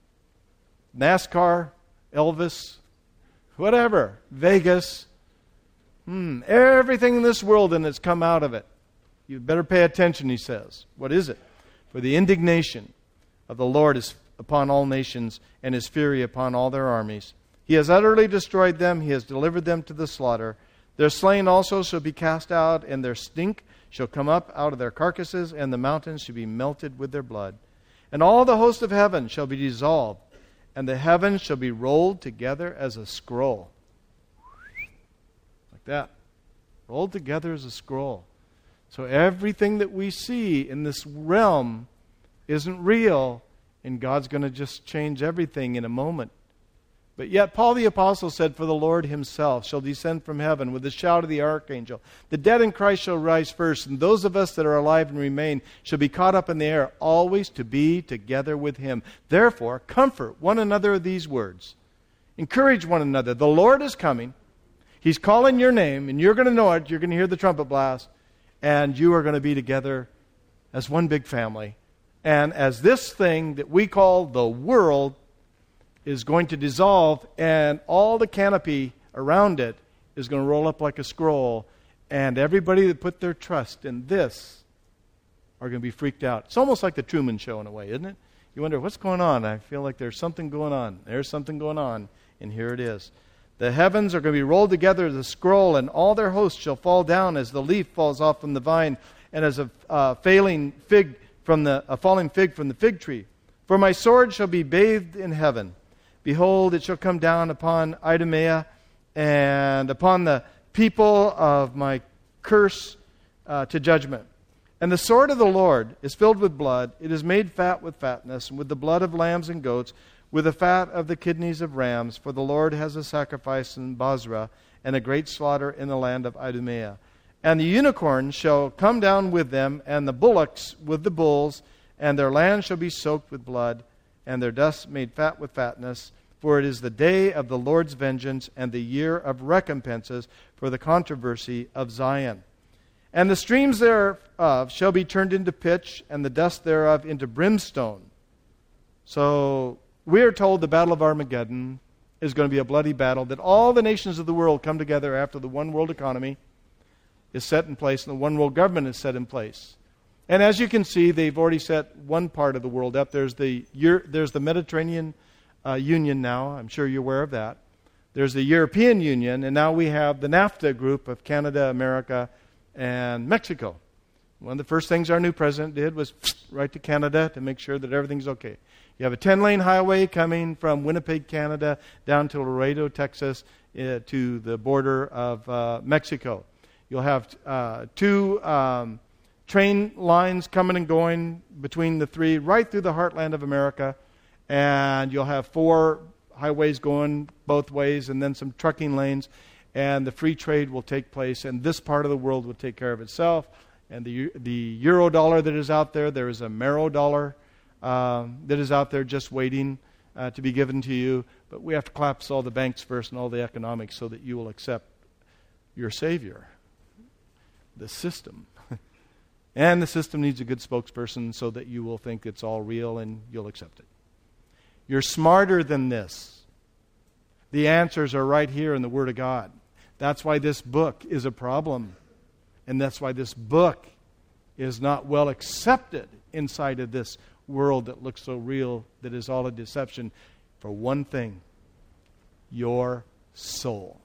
NASCAR, Elvis, whatever, Vegas. Hmm, everything in this world and it's come out of it. You better pay attention, He says. What is it? For the indignation of the Lord is upon all nations, and his fury upon all their armies. He has utterly destroyed them. He has delivered them to the slaughter. Their slain also shall be cast out, and their stink shall come up out of their carcasses, and the mountains shall be melted with their blood. And all the host of heaven shall be dissolved, and the heavens shall be rolled together as a scroll. Like that. Rolled together as a scroll. So everything that we see in this realm isn't real, and God's going to just change everything in a moment. But yet Paul the Apostle said, for the Lord himself shall descend from heaven with the shout of the archangel. The dead in Christ shall rise first, and those of us that are alive and remain shall be caught up in the air, always to be together with him. Therefore, comfort one another with these words. Encourage one another. The Lord is coming. He's calling your name, and you're going to know it. You're going to hear the trumpet blast, and you are going to be together as one big family. And as this thing that we call the world is going to dissolve, and all the canopy around it is going to roll up like a scroll, and everybody that put their trust in this are going to be freaked out. It's almost like the Truman Show in a way, isn't it? You wonder, what's going on? I feel like there's something going on. There's something going on, and here it is. The heavens are going to be rolled together as a scroll, and all their hosts shall fall down as the leaf falls off from the vine, and as a uh, failing fig from the a falling fig from the fig tree. For my sword shall be bathed in heaven. Behold, it shall come down upon Idumea and upon the people of my curse uh, to judgment. And the sword of the Lord is filled with blood. It is made fat with fatness, and with the blood of lambs and goats, with the fat of the kidneys of rams. For the Lord has a sacrifice in Bozrah, and a great slaughter in the land of Idumea. And the unicorns shall come down with them, and the bullocks with the bulls, and their land shall be soaked with blood, and their dust made fat with fatness. For it is the day of the Lord's vengeance, and the year of recompenses for the controversy of Zion. And the streams thereof shall be turned into pitch, and the dust thereof into brimstone. So we are told the Battle of Armageddon is going to be a bloody battle, that all the nations of the world come together after the one world economy is set in place, and the one world government is set in place. And as you can see, they've already set one part of the world up. There's the there's the Mediterranean uh, Union now. I'm sure you're aware of that. There's the European Union, and now we have the NAFTA group of Canada, America, and Mexico. One of the first things our new president did was write to Canada to make sure that everything's okay. You have a ten-lane highway coming from Winnipeg, Canada, down to Laredo, Texas, uh, to the border of uh, Mexico. You'll have uh, two um, train lines coming and going between the three, right through the heartland of America. And you'll have four highways going both ways, and then some trucking lanes. And the free trade will take place, and this part of the world will take care of itself. And the the euro dollar that is out there, there is a marrow dollar um, that is out there just waiting uh, to be given to you. But we have to collapse all the banks first and all the economics so that you will accept your Savior, the system. And the system needs a good spokesperson so that you will think it's all real and you'll accept it. You're smarter than this. The answers are right here in the Word of God. That's why this book is a problem. And that's why this book is not well accepted inside of this world that looks so real, that is all a deception. For one thing, your soul.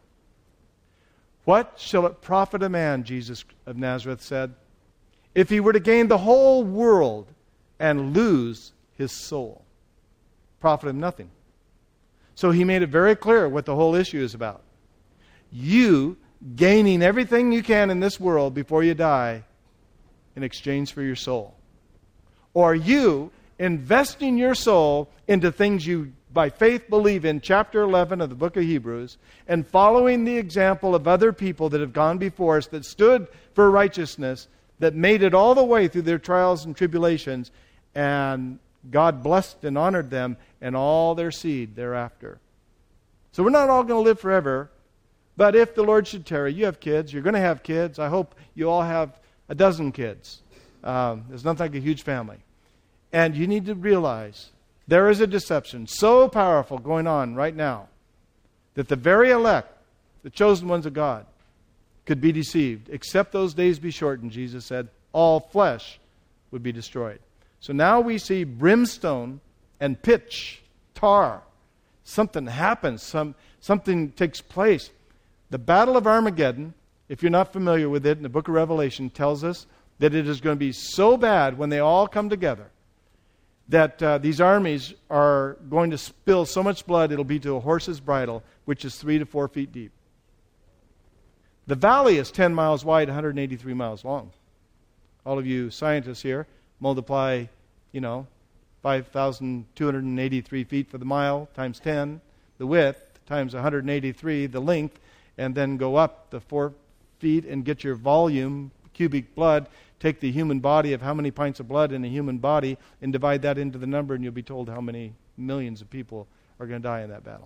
What shall it profit a man, Jesus of Nazareth said, if he were to gain the whole world and lose his soul? Profit him nothing. So he made it very clear what the whole issue is about. You gaining everything you can in this world before you die in exchange for your soul. Or you investing your soul into things you by faith believe in, chapter eleven of the book of Hebrews, and following the example of other people that have gone before us that stood for righteousness, that made it all the way through their trials and tribulations, and God blessed and honored them and all their seed thereafter. So we're not all going to live forever. But if the Lord should tarry, you have kids, you're going to have kids. I hope you all have a dozen kids. Um, there's nothing like a huge family. And you need to realize there is a deception so powerful going on right now that the very elect, the chosen ones of God, could be deceived. Except those days be shortened, Jesus said, all flesh would be destroyed. So now we see brimstone and pitch, tar. Something happens. Some, something takes place. The Battle of Armageddon, if you're not familiar with it, in the book of Revelation tells us that it is going to be so bad when they all come together that uh, these armies are going to spill so much blood it'll be to a horse's bridle, which is three to four feet deep. The valley is ten miles wide, one hundred eighty-three miles long. All of you scientists here, multiply, you know, five thousand two hundred eighty-three feet for the mile times ten, the width times one hundred eighty-three, the length, and then go up the four feet and get your volume, cubic blood. Take the human body of how many pints of blood in a human body and divide that into the number, and you'll be told how many millions of people are going to die in that battle.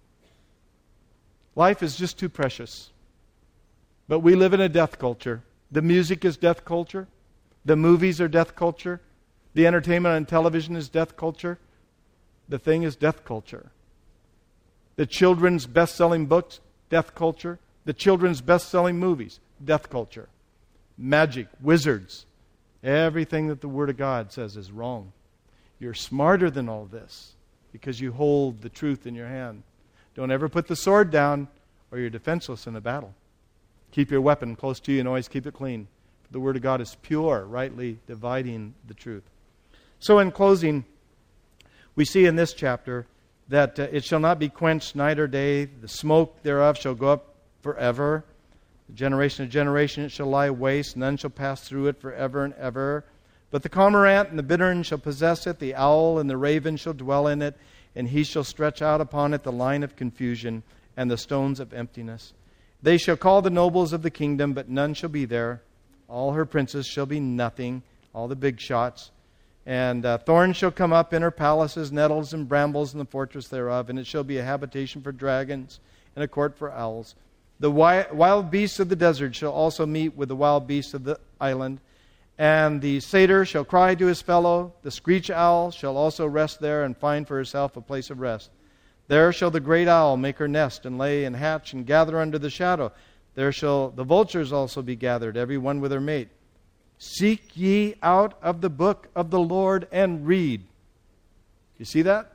Life is just too precious. But we live in a death culture. The music is death culture. The movies are death culture. The entertainment on television is death culture. The thing is death culture. The children's best-selling books, death culture. The children's best-selling movies, death culture. Magic, wizards, everything that the Word of God says is wrong. You're smarter than all this because you hold the truth in your hand. Don't ever put the sword down or you're defenseless in a battle. Keep your weapon close to you and always keep it clean. The Word of God is pure, rightly dividing the truth. So in closing, we see in this chapter that uh, it shall not be quenched night or day. The smoke thereof shall go up forever. The generation of generation it shall lie waste. None shall pass through it forever and ever. But the cormorant and the bittern shall possess it. The owl and the raven shall dwell in it. And he shall stretch out upon it the line of confusion and the stones of emptiness. They shall call the nobles of the kingdom, but none shall be there. All her princes shall be nothing, all the big shots. And uh, thorns shall come up in her palaces, nettles and brambles in the fortress thereof. And it shall be a habitation for dragons and a court for owls. The wild beasts of the desert shall also meet with the wild beasts of the island. And the satyr shall cry to his fellow. The screech owl shall also rest there and find for herself a place of rest. There shall the great owl make her nest and lay and hatch and gather under the shadow. There shall the vultures also be gathered, every one with her mate. Seek ye out of the book of the Lord and read. You see that?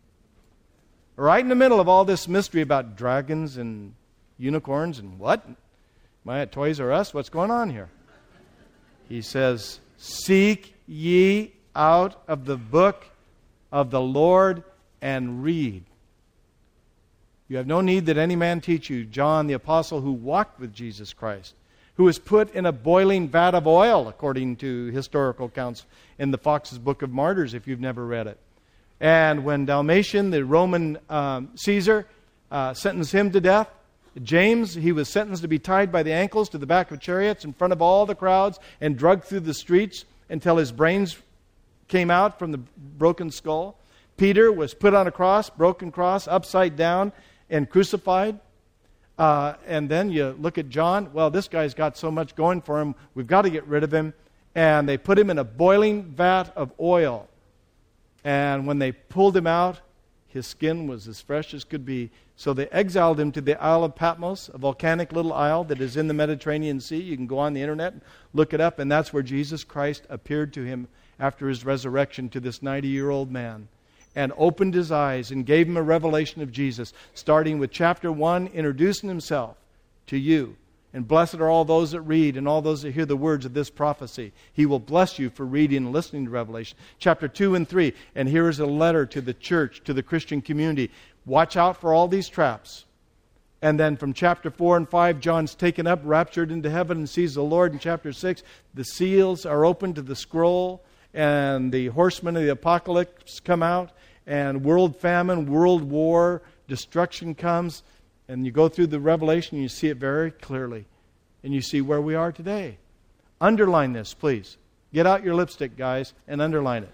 Right in the middle of all this mystery about dragons and unicorns and what? Am I at Toys R Us? What's going on here? He says, seek ye out of the book of the Lord and read. You have no need that any man teach you. John the apostle, who walked with Jesus Christ, who was put in a boiling vat of oil, according to historical accounts in the Fox's Book of Martyrs, if you've never read it. And when Domitian, the Roman um, Caesar, uh, sentenced him to death, James, he was sentenced to be tied by the ankles to the back of chariots in front of all the crowds and dragged through the streets until his brains came out from the broken skull. Peter was put on a cross, broken cross, upside down, and crucified. Uh, and then you look at John. Well, this guy's got so much going for him. We've got to get rid of him. And they put him in a boiling vat of oil. And when they pulled him out, his skin was as fresh as could be. So they exiled him to the Isle of Patmos, a volcanic little isle that is in the Mediterranean Sea. You can go on the internet and look it up. And that's where Jesus Christ appeared to him after his resurrection, to this ninety-year-old man, and opened his eyes and gave him a revelation of Jesus, starting with chapter one, introducing himself to you. And blessed are all those that read and all those that hear the words of this prophecy. He will bless you for reading and listening to Revelation. Chapter two and three, and here is a letter to the church, to the Christian community. Watch out for all these traps. And then from chapter four and five, John's taken up, raptured into heaven, and sees the Lord. In chapter six, the seals are opened to the scroll, and the horsemen of the apocalypse come out, and world famine, world war, destruction comes. And you go through the Revelation, and you see it very clearly. And you see where we are today. Underline this, please. Get out your lipstick, guys, and underline it.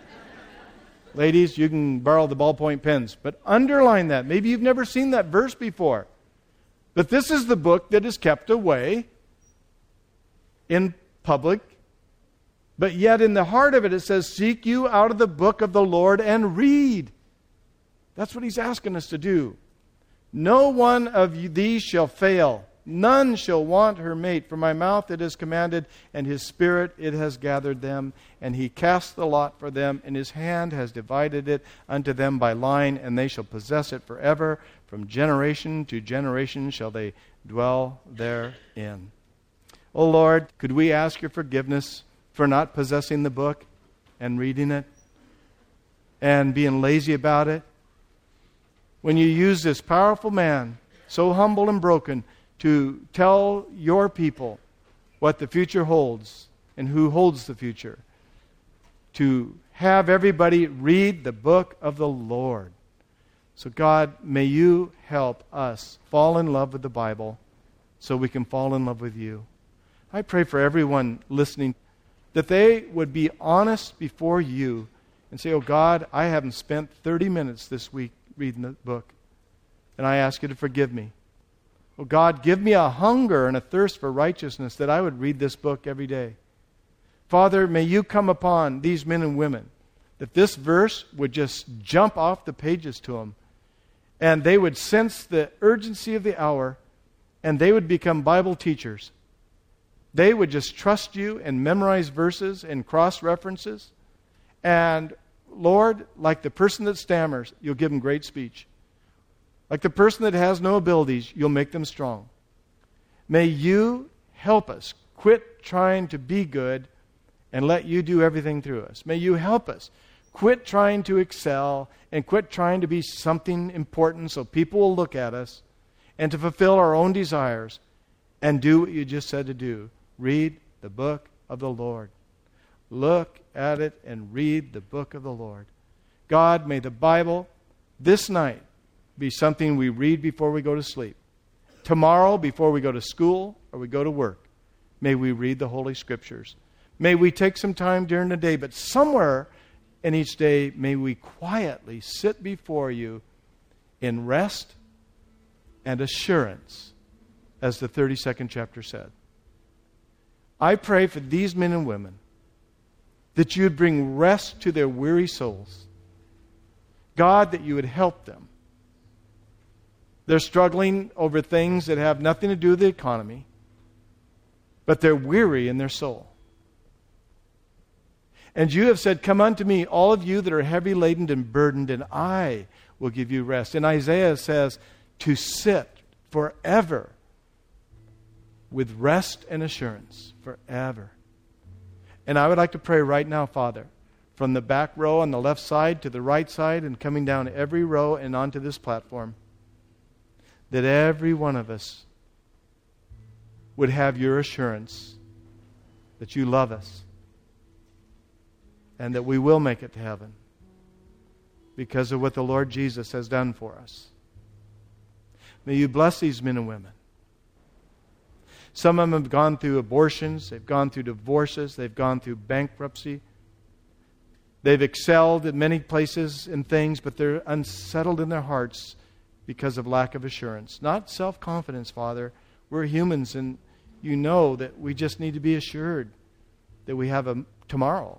Ladies, you can borrow the ballpoint pens, but underline that. Maybe you've never seen that verse before. But this is the book that is kept away in public. But yet in the heart of it, it says, seek you out of the book of the Lord and read. That's what he's asking us to do. No one of these shall fail. None shall want her mate. For my mouth it is commanded, and his spirit it has gathered them. And he cast the lot for them, and his hand has divided it unto them by line, and they shall possess it forever. From generation to generation shall they dwell therein. O Lord, could we ask your forgiveness for not possessing the book and reading it and being lazy about it? When you use this powerful man, so humble and broken, to tell your people what the future holds and who holds the future, to have everybody read the book of the Lord. So God, may you help us fall in love with the Bible so we can fall in love with you. I pray for everyone listening that they would be honest before you and say, oh God, I haven't spent thirty minutes this week reading the book, and I ask you to forgive me. Oh God, give me a hunger and a thirst for righteousness that I would read this book every day. Father, may you come upon these men and women, that this verse would just jump off the pages to them, and they would sense the urgency of the hour, and they would become Bible teachers. They would just trust you and memorize verses and cross-references. And Lord, like the person that stammers, you'll give them great speech. Like the person that has no abilities, you'll make them strong. May you help us quit trying to be good and let you do everything through us. May you help us quit trying to excel and quit trying to be something important so people will look at us, and to fulfill our own desires and do what you just said to do. Read the book of the Lord. Look at it and read the book of the Lord. God, may the Bible this night be something we read before we go to sleep. Tomorrow, before we go to school or we go to work, may we read the Holy Scriptures. May we take some time during the day, but somewhere in each day, may we quietly sit before you in rest and assurance, as the thirty-second chapter said. I pray for these men and women that you would bring rest to their weary souls. God, that you would help them. They're struggling over things that have nothing to do with the economy, but they're weary in their soul. And you have said, come unto me, all of you that are heavy laden and burdened, and I will give you rest. And Isaiah says to sit forever with rest and assurance, forever. And I would like to pray right now, Father, from the back row on the left side to the right side and coming down every row and onto this platform, that every one of us would have your assurance that you love us and that we will make it to heaven because of what the Lord Jesus has done for us. May you bless these men and women. Some of them have gone through abortions, they've gone through divorces, they've gone through bankruptcy. They've excelled in many places in things, but they're unsettled in their hearts because of lack of assurance. Not self-confidence, Father. We're humans, and you know that we just need to be assured that we have a tomorrow.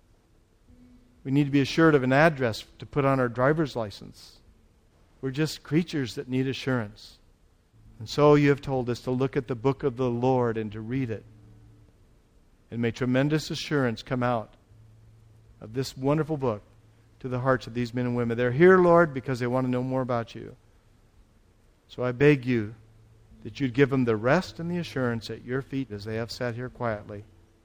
We need to be assured of an address to put on our driver's license. We're just creatures that need assurance. And so you have told us to look at the book of the Lord and to read it. And may tremendous assurance come out of this wonderful book to the hearts of these men and women. They're here, Lord, because they want to know more about you. So I beg you that you'd give them the rest and the assurance at your feet as they have sat here quietly.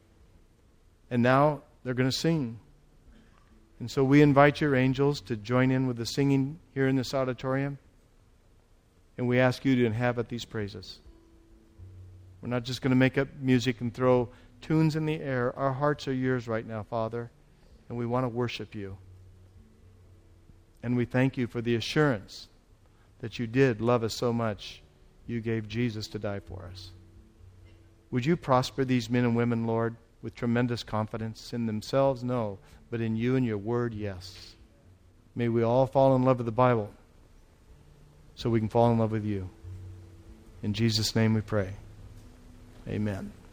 And now they're going to sing. And so we invite your angels to join in with the singing here in this auditorium. And we ask you to inhabit these praises. We're not just going to make up music and throw tunes in the air. Our hearts are yours right now, Father. And we want to worship you. And we thank you for the assurance that you did love us so much, you gave Jesus to die for us. Would you prosper these men and women, Lord, with tremendous confidence in themselves? No, but in you and your word, yes. May we all fall in love with the Bible so we can fall in love with you. In Jesus' name we pray. Amen.